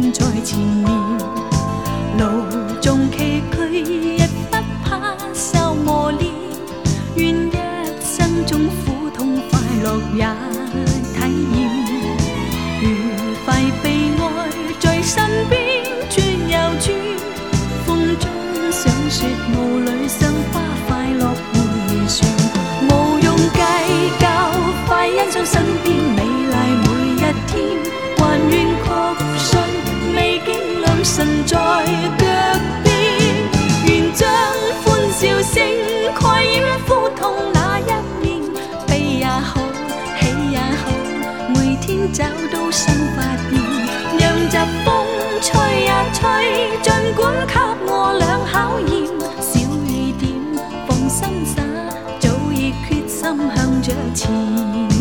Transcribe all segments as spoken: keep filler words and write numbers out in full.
遠在前面，路縱崎嶇亦不怕受磨練，願一生中苦痛快樂也體驗，愉快悲哀在身邊轉又轉，風中想說霧裏賞花快樂迴旋，無用計較，快欣賞身邊美麗每一天，還願確信美景良辰在腳邊，願將歡笑聲蓋掩苦痛那一面，悲也好，喜也好，每天找到新發現，讓疾風吹呀吹，儘管給我倆考驗，小雨點放心灑，早已決心向着前。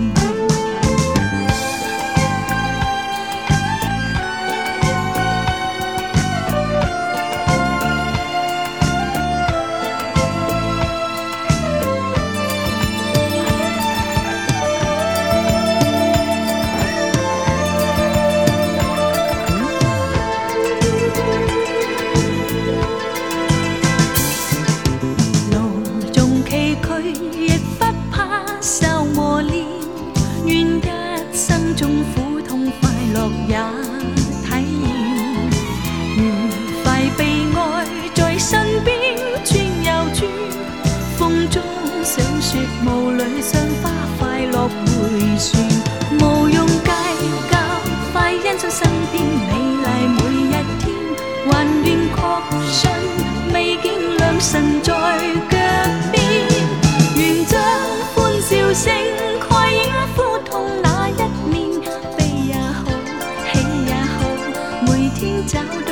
亦不怕受磨練，願一生中苦痛快樂也體驗，愉快悲哀在身邊轉又轉，風中想說霧裏賞花快樂迴旋，無用計較，快欣賞身邊美麗每一天，還願確信美景良辰在腳邊，願將歡笑聲蓋掩苦痛那一面，悲也好，喜也好，每天找到